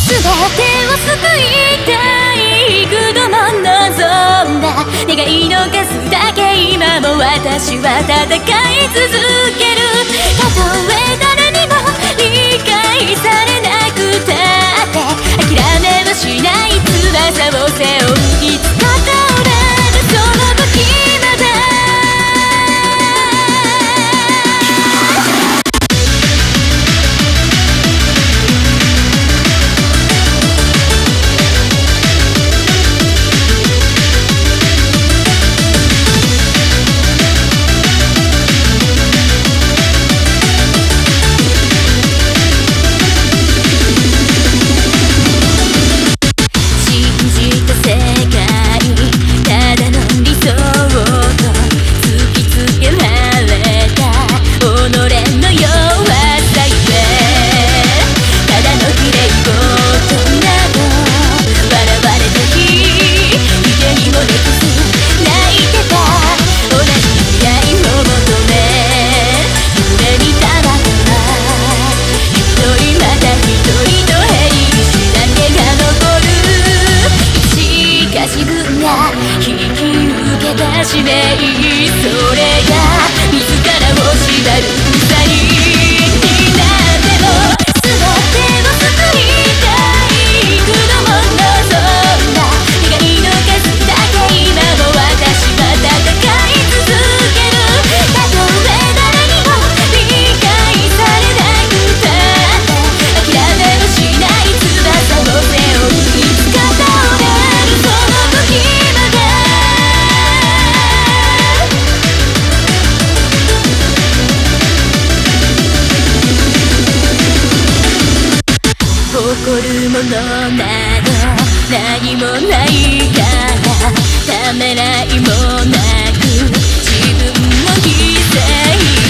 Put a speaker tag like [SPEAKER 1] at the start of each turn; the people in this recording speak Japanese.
[SPEAKER 1] 全てを救いたい幾度も望んだ願いの数だけ今も私は戦い続ける。たとえ誰にも理解されなくたって諦めはしない。翼を背負ういつか倒れるその時まで使命、それが自らを縛る鎖になっても全てを救いたい幾度も望んだ願いの数だけ今も私は戦い続ける。たとえ誰にも理解されなくたって諦めはしない。翼を背負ういつか倒れるその時まで誇るものなど何もないからためらいもなく自分を犠牲